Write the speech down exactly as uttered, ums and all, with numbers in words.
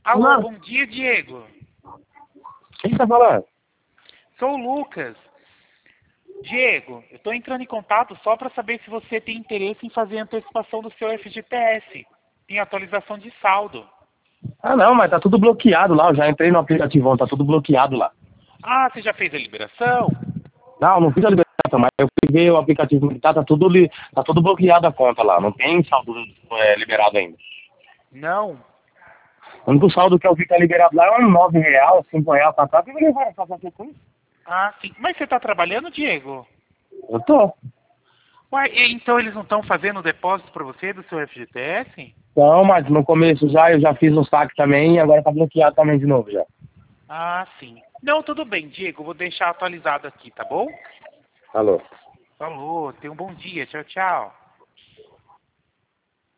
Alô, Não. bom dia, Diego. Quem tá falando? Sou o Lucas. Diego, eu estou entrando em contato só para saber se você tem interesse em fazer a antecipação do seu F G T S. Tem atualização de saldo. Ah, não, mas tá tudo bloqueado lá. Eu já entrei no aplicativo, tá tudo bloqueado lá. Ah, você já fez a liberação? Não, não fiz a liberação, mas eu fui ver o aplicativo que tá, tá tudo, li, tá tudo bloqueado a conta lá. Não tem saldo é, liberado ainda. Não. O único saldo que eu vi que tá liberado lá é um nove real, cinco real, tá, tá. O que ele vai fazer com isso? Ah, sim. Mas você está trabalhando, Diego? Eu tô. Uai, e então eles não estão fazendo o depósito para você do seu F G T S? Não, mas no começo já, eu já fiz um saque também e agora tá bloqueado também de novo já. Ah, sim. Não, tudo bem, Diego. Vou deixar atualizado aqui, tá bom? Alô. Falou. Tenha um bom dia. Tchau, tchau.